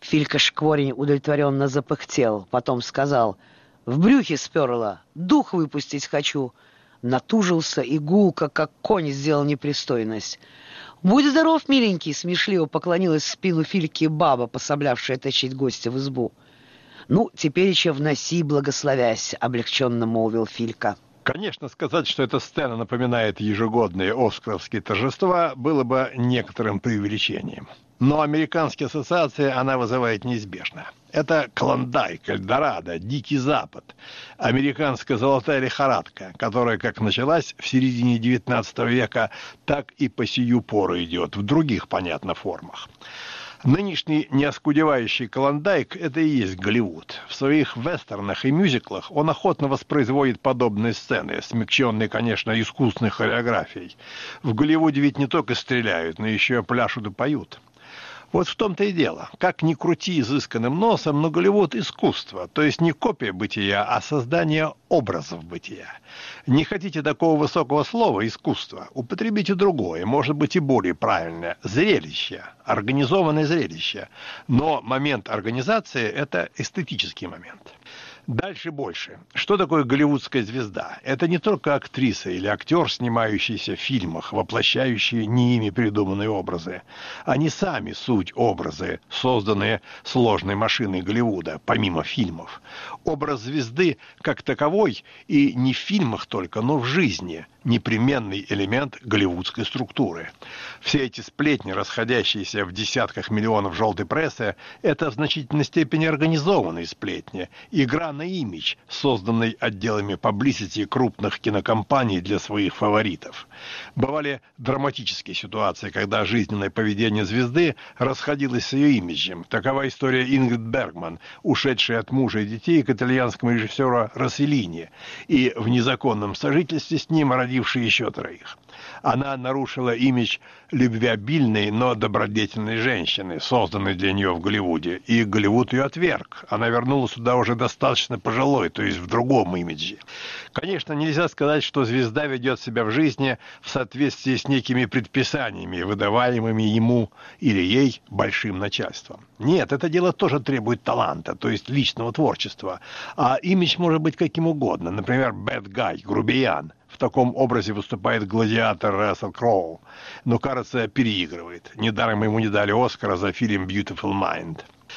Филька Шкворень удовлетворенно запыхтел, потом сказал: «В брюхе сперло, дух выпустить хочу». Натужился и гулко, как конь, сделал непристойность. «Будь здоров, миленький!» — смешливо поклонилась в спину Фильки баба, пособлявшая тащить гостя в избу. «Ну, теперь еще вноси, благословясь», — облегченно молвил Филька. Конечно, сказать, что эта сцена напоминает ежегодные оскаровские торжества, было бы некоторым преувеличением. Но американские ассоциации она вызывает неизбежно. Это Клондайк, Эльдорадо, Дикий Запад, американская золотая лихорадка, которая как началась в середине XIX века, так и по сию пору идет, в других, понятно, формах. Нынешний неоскудевающий Клондайк – это и есть Голливуд. В своих вестернах и мюзиклах он охотно воспроизводит подобные сцены, смягченные, конечно, искусной хореографией. В Голливуде ведь не только стреляют, но еще пляшут и поют. Вот в том-то и дело. Как ни крути изысканным носом, но Голливуд – искусство, то есть не копия бытия, а создание образов бытия. Не хотите такого высокого слова «искусство», употребите другое, может быть и более правильное – зрелище, организованное зрелище. Но момент организации – это эстетический момент. Дальше больше. Что такое голливудская звезда? Это не только актриса или актер, снимающийся в фильмах, воплощающие не ими придуманные образы. Они сами суть образы, созданные сложной машиной Голливуда, помимо фильмов. Образ звезды как таковой и не в фильмах только, но в жизни – непременный элемент голливудской структуры. Все эти сплетни, расходящиеся в десятках миллионов желтой прессы, это в значительной степени организованные сплетни, игра на имидж, созданный отделами паблисити крупных кинокомпаний для своих фаворитов. Бывали драматические ситуации, когда жизненное поведение звезды расходилось с ее имиджем. Такова история Ингрид Бергман, ушедшей от мужа и детей к итальянскому режиссеру Росселлини, и в незаконном сожительстве с ним родившей еще троих. Она нарушила имидж любвеобильной, но добродетельной женщины, созданной для нее в Голливуде, и Голливуд ее отверг. Она вернулась сюда уже достаточно пожилой, то есть в другом имидже. Конечно, нельзя сказать, что звезда ведет себя в жизни в соответствии с некими предписаниями, выдаваемыми ему или ей большим начальством. Нет, это дело тоже требует таланта, то есть личного творчества. А имидж может быть каким угодно, например, bad guy, грубиян. В таком образе выступает гладиатор Рассел Кроу, но, кажется, переигрывает. Недаром ему не дали Оскара за фильм «Beautiful Mind».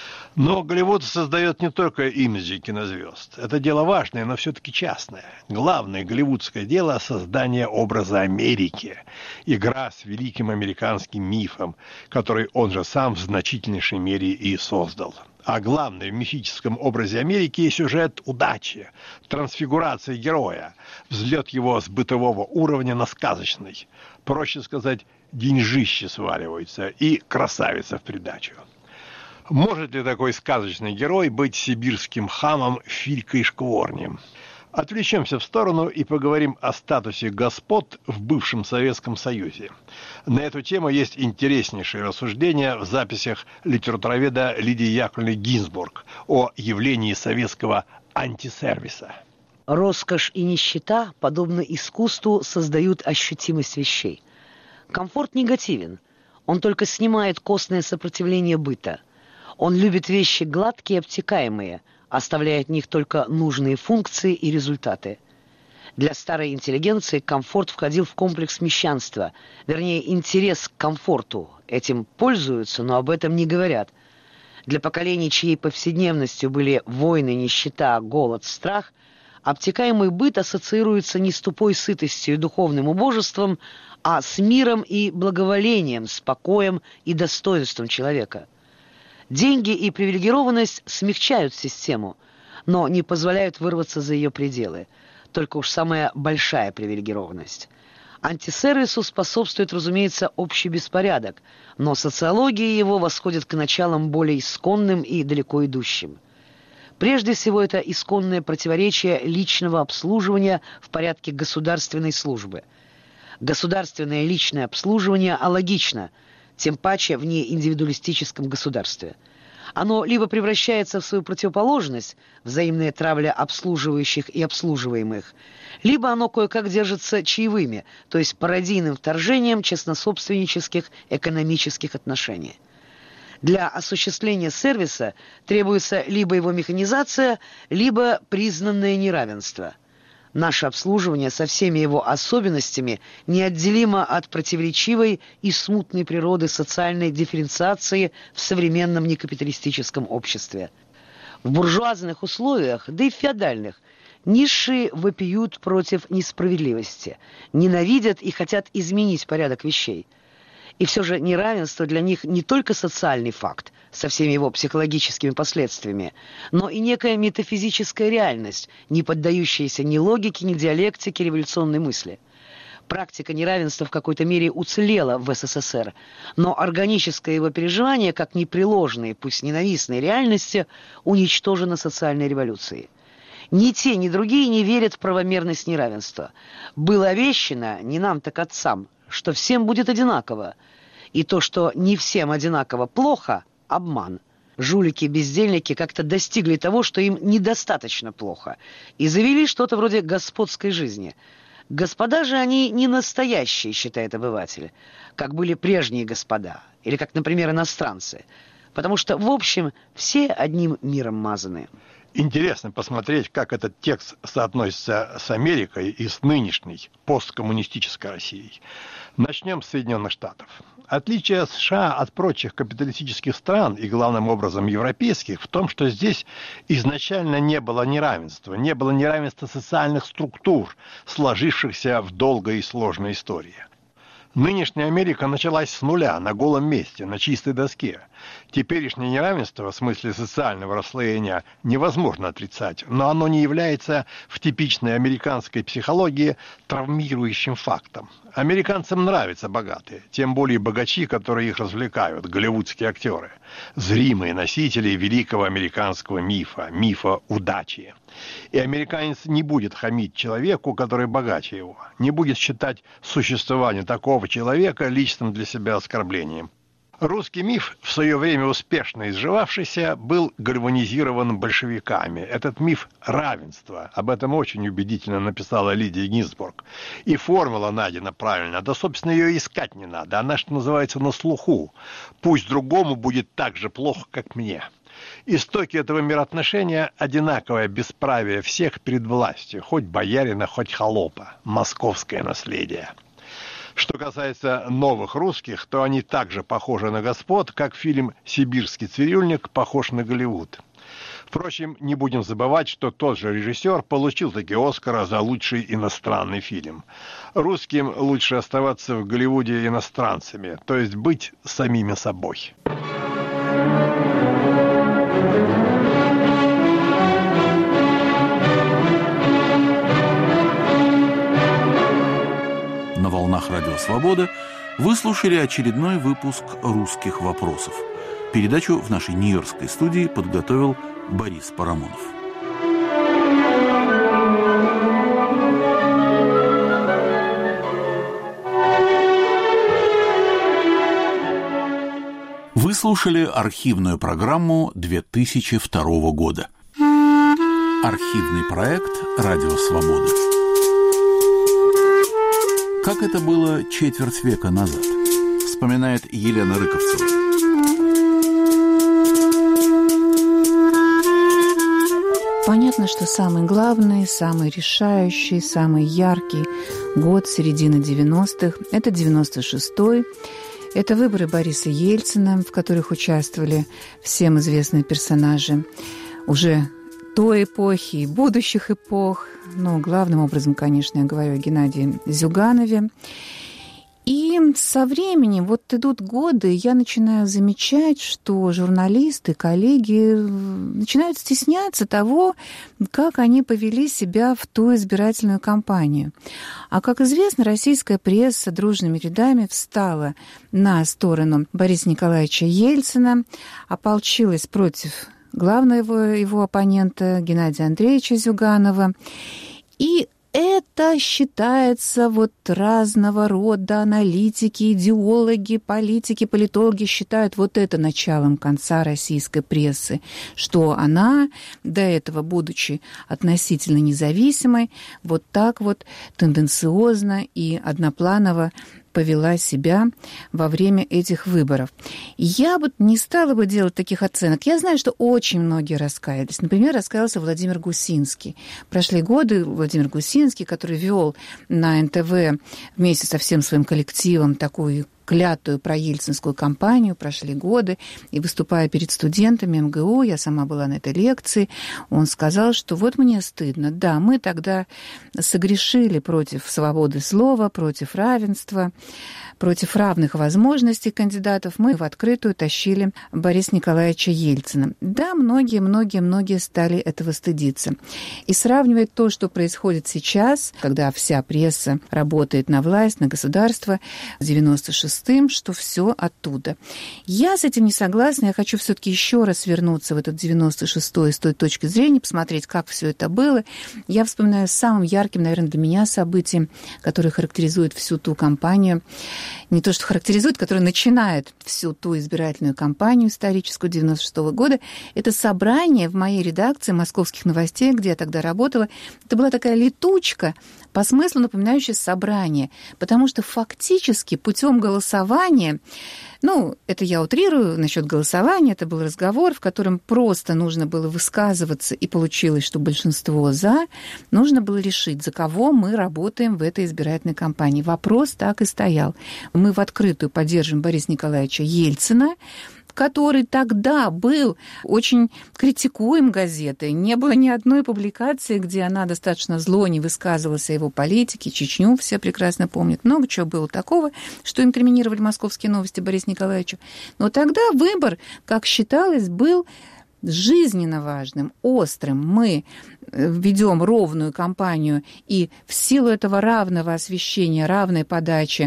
Но Голливуд создает не только имиджи кинозвезд. Это дело важное, но все-таки частное. Главное голливудское дело – создание образа Америки. Игра с великим американским мифом, который он же сам в значительнейшей мере и создал. А главное, в мифическом образе Америки сюжет удачи, трансфигурация героя, взлет его с бытового уровня на сказочный. Проще сказать, деньжище сваливаются и красавица в придачу. Может ли такой сказочный герой быть сибирским хамом Филькой Шкворнем? Отвлечемся в сторону и поговорим о статусе господ в бывшем Советском Союзе. На эту тему есть интереснейшие рассуждения в записях литературоведа Лидии Яковлевны Гинзбург о явлении советского антисервиса. Роскошь и нищета, подобно искусству, создают ощутимость вещей. Комфорт негативен. Он только снимает костное сопротивление быта. Он любит вещи гладкие и обтекаемые, оставляя от них только нужные функции и результаты. Для старой интеллигенции комфорт входил в комплекс мещанства, вернее, интерес к комфорту. Этим пользуются, но об этом не говорят. Для поколений, чьей повседневностью были войны, нищета, голод, страх, обтекаемый быт ассоциируется не с тупой сытостью и духовным убожеством, а с миром и благоволением, с покоем и достоинством человека. Деньги и привилегированность смягчают систему, но не позволяют вырваться за ее пределы. Только уж самая большая привилегированность. Антисервису способствует, разумеется, общий беспорядок, но социология его восходит к началам более исконным и далеко идущим. Прежде всего, это исконное противоречие личного обслуживания в порядке государственной службы. Государственное личное обслуживание алогично, тем паче в неиндивидуалистическом государстве. Оно либо превращается в свою противоположность, взаимная травля обслуживающих и обслуживаемых, либо оно кое-как держится чаевыми, то есть пародийным вторжением честнособственнических экономических отношений. Для осуществления сервиса требуется либо его механизация, либо признанное неравенство. Наше обслуживание со всеми его особенностями неотделимо от противоречивой и смутной природы социальной дифференциации в современном некапиталистическом обществе. В буржуазных условиях, да и в феодальных, низшие вопиют против несправедливости, ненавидят и хотят изменить порядок вещей. И все же неравенство для них не только социальный факт со всеми его психологическими последствиями, но и некая метафизическая реальность, не поддающаяся ни логике, ни диалектике революционной мысли. Практика неравенства в какой-то мере уцелела в СССР, но органическое его переживание, как непреложные, пусть ненавистные реальности, уничтожено социальной революцией. Ни те, ни другие не верят в правомерность неравенства. Было обещано, не нам, так отцам, что всем будет одинаково. И то, что не всем одинаково плохо – обман. Жулики-бездельники как-то достигли того, что им недостаточно плохо, и завели что-то вроде господской жизни. Господа же они не настоящие, считает обыватель, как были прежние господа, или как, например, иностранцы, потому что, в общем, все одним миром мазаны. Интересно посмотреть, как этот текст соотносится с Америкой и с нынешней посткоммунистической Россией. Начнем с Соединенных Штатов. Отличие США от прочих капиталистических стран и, главным образом, европейских в том, что здесь изначально не было неравенства социальных структур, сложившихся в долгой и сложной истории. Нынешняя Америка началась с нуля, на голом месте, на чистой доске. Теперешнее неравенство, в смысле социального расслоения, невозможно отрицать, но оно не является в типичной американской психологии травмирующим фактом. Американцам нравятся богатые, тем более богачи, которые их развлекают, голливудские актеры, зримые носители великого американского мифа удачи. И американец не будет хамить человеку, который богаче его, не будет считать существование такого человека личным для себя оскорблением. Русский миф, в свое время успешно изживавшийся, был гальванизирован большевиками. Этот миф равенства. Об этом очень убедительно написала Лидия Гинзбург. И формула найдена правильно. Да, собственно, ее искать не надо. Она, что называется, на слуху. Пусть другому будет так же плохо, как мне. Истоки этого мироотношения – одинаковое бесправие всех перед властью, хоть боярина, хоть холопа. Московское наследие. Что касается новых русских, то они также похожи на господ, как фильм «Сибирский цирюльник» похож на Голливуд. Впрочем, не будем забывать, что тот же режиссер получил таки Оскара за лучший иностранный фильм. Русским лучше оставаться в Голливуде иностранцами, то есть быть самими собой. На волнах Радио Свобода вы слушали очередной выпуск «Русских вопросов». Передачу в нашей нью-йоркской студии подготовил Борис Парамонов. Вы слушали архивную программу 2002 года. Архивный проект «Радио Свобода». Как это было четверть века назад, вспоминает Елена Рыковцева. Понятно, что самый главный, самый решающий, самый яркий год середины 90-х – это 96-й. Это выборы Бориса Ельцина, в которых участвовали всем известные персонажи уже той эпохи и будущих эпох. Но главным образом, конечно, я говорю о Геннадии Зюганове. И со временем, вот идут годы, я начинаю замечать, что журналисты, коллеги начинают стесняться того, как они повели себя в ту избирательную кампанию. А, как известно, российская пресса дружными рядами встала на сторону Бориса Николаевича Ельцина, ополчилась против главного его оппонента Геннадия Андреевича Зюганова. И это считается, вот разного рода аналитики, идеологи, политики, политологи считают вот это началом конца российской прессы, что она, до этого, будучи относительно независимой, вот так вот тенденциозно и однопланово повела себя во время этих выборов. Я бы не стала бы делать таких оценок. Я знаю, что очень многие раскаялись. Например, раскаялся Владимир Гусинский. Прошли годы Владимир Гусинский, который вел на НТВ вместе со всем своим коллективом такую клятую проельцинскую кампанию, прошли годы, и выступая перед студентами МГУ, я сама была на этой лекции, он сказал, что вот мне стыдно, да, мы тогда согрешили против свободы слова, против равенства, против равных возможностей кандидатов, мы в открытую тащили Бориса Николаевича Ельцина. Да, многие стали этого стыдиться. И сравнивать то, что происходит сейчас, когда вся пресса работает на власть, на государство, с 96-м, что все оттуда. Я с этим не согласна, я хочу все-таки еще раз вернуться в этот 96-й с той точки зрения, посмотреть, как все это было. Я вспоминаю самым ярким, наверное, для меня событием, которое характеризует всю ту кампанию, не то, что характеризует, который начинает всю ту избирательную кампанию историческую 96-го года, это собрание в моей редакции «Московских новостей», где я тогда работала. Это была такая летучка, по смыслу напоминающая собрание, потому что фактически путем голосования, это я утрирую насчет голосования, это был разговор, в котором просто нужно было высказываться, и получилось, что большинство «за», нужно было решить, за кого мы работаем в этой избирательной кампании. Вопрос так и стоял. Мы в открытую поддержим Бориса Николаевича Ельцина, который тогда был очень критикуем газетой. Не было ни одной публикации, где она достаточно зло не высказывалась о его политике. Чечню все прекрасно помнят. Много чего было такого, что инкриминировали «Московские новости» Борису Николаевичу. Но тогда выбор, как считалось, был жизненно важным, острым. Мы ведем ровную кампанию, и в силу этого равного освещения, равной подачи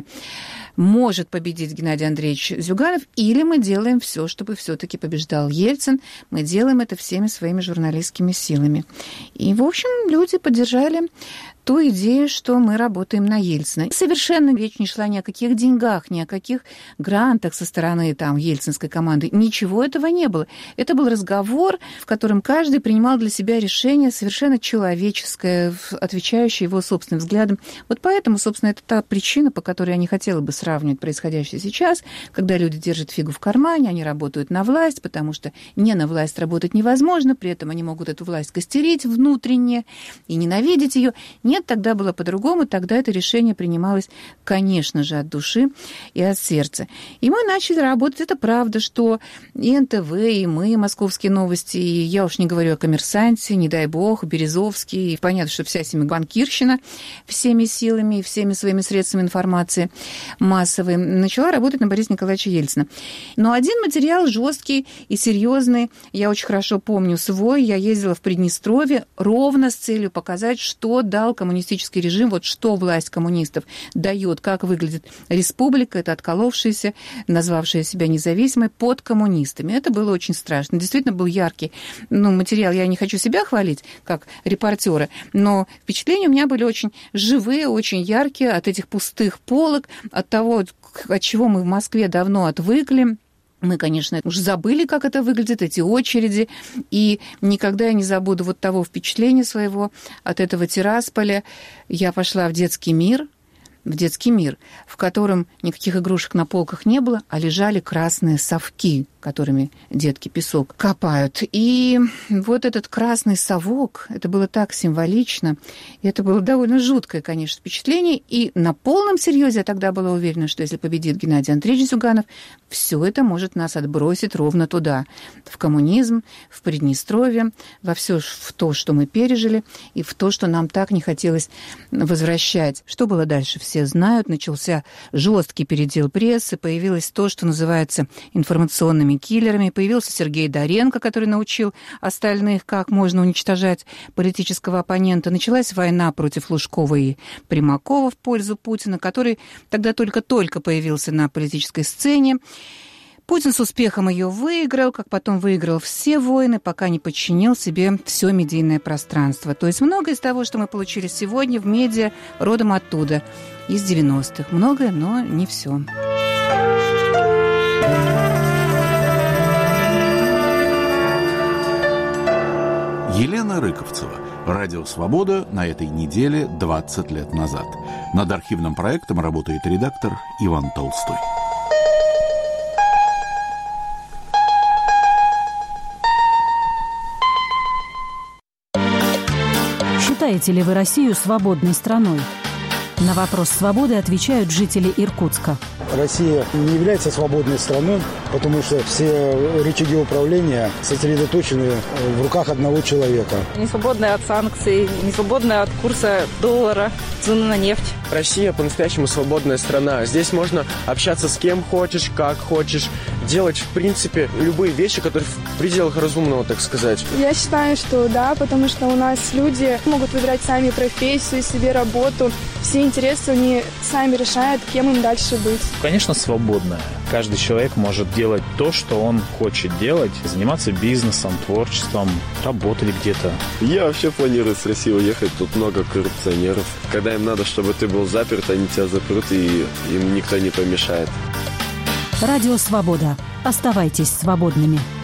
может победить Геннадий Андреевич Зюганов, или мы делаем все, чтобы все-таки побеждал Ельцин. Мы делаем это всеми своими журналистскими силами. И, в общем, люди поддержали ту идею, что мы работаем на Ельцина. Совершенно речь не шла ни о каких деньгах, ни о каких грантах со стороны ельцинской команды. Ничего этого не было. Это был разговор, в котором каждый принимал для себя решение совершенно человеческое, отвечающее его собственным взглядам. Вот поэтому, собственно, это та причина, по которой я не хотела бы сравнивать происходящее сейчас, когда люди держат фигу в кармане, они работают на власть, потому что не на власть работать невозможно, при этом они могут эту власть костерить внутренне и ненавидеть ее. Нет, тогда было по-другому, тогда это решение принималось, конечно же, от души и от сердца. И мы начали работать. Это правда, что и НТВ, и мы, «Московские новости», и я уж не говорю о «Коммерсанте», не дай бог, Березовский. И понятно, что вся семья банкирщина всеми силами и всеми своими средствами информации массовой начала работать на Бориса Николаевича Ельцина. Но один материал жесткий и серьезный, я очень хорошо помню свой, я ездила в Приднестровье ровно с целью показать, что дал коммунистический режим, вот что власть коммунистов дает, как выглядит республика, это отколовшаяся, назвавшая себя независимой, под коммунистами. Это было очень страшно. Действительно был яркий материал. Я не хочу себя хвалить, как репортера, но впечатления у меня были очень живые, очень яркие от этих пустых полок, от того, от чего мы в Москве давно отвыкли. Мы, конечно, уже забыли, как это выглядит, эти очереди, и никогда я не забуду вот того впечатления своего от этого Тирасполя. Я пошла в детский мир, в котором никаких игрушек на полках не было, а лежали красные совки, которыми детки песок копают. И вот этот красный совок, это было так символично, и это было довольно жуткое, конечно, впечатление. И на полном серьезе я тогда была уверена, что если победит Геннадий Андреевич Зюганов, все это может нас отбросить ровно туда, в коммунизм, в Приднестровье, во все в то, что мы пережили, и в то, что нам так не хотелось возвращать. Что было дальше, все знают. Начался жесткий передел прессы, появилось то, что называется информационными киллерами. Появился Сергей Доренко, который научил остальных, как можно уничтожать политического оппонента. Началась война против Лужкова и Примакова в пользу Путина, который тогда только-только появился на политической сцене. Путин с успехом ее выиграл, как потом выиграл все войны, пока не подчинил себе все медийное пространство. То есть многое из того, что мы получили сегодня в медиа, родом оттуда, из 90-х. Многое, но не все. Елена Рыковцева. Радио «Свобода» на этой неделе 20 лет назад. Над архивным проектом работает редактор Иван Толстой. Считаете ли вы Россию свободной страной? На вопрос свободы отвечают жители Иркутска. Россия не является свободной страной, потому что все рычаги управления сосредоточены в руках одного человека. Не свободная от санкций, не свободная от курса доллара, цены на нефть. Россия по-настоящему свободная страна. Здесь можно общаться с кем хочешь, как хочешь, делать, в принципе, любые вещи, которые в пределах разумного, так сказать. Я считаю, что да, потому что у нас люди могут выбирать сами профессию, себе работу. Все интересы они сами решают, кем им дальше быть. Конечно, свободная. Каждый человек может делать то, что он хочет делать, заниматься бизнесом, творчеством, работать где-то. Я вообще планирую с России уехать, тут много коррупционеров. Когда им надо, чтобы ты был заперт, они тебя запрут, и им никто не помешает. Радио «Свобода». Оставайтесь свободными.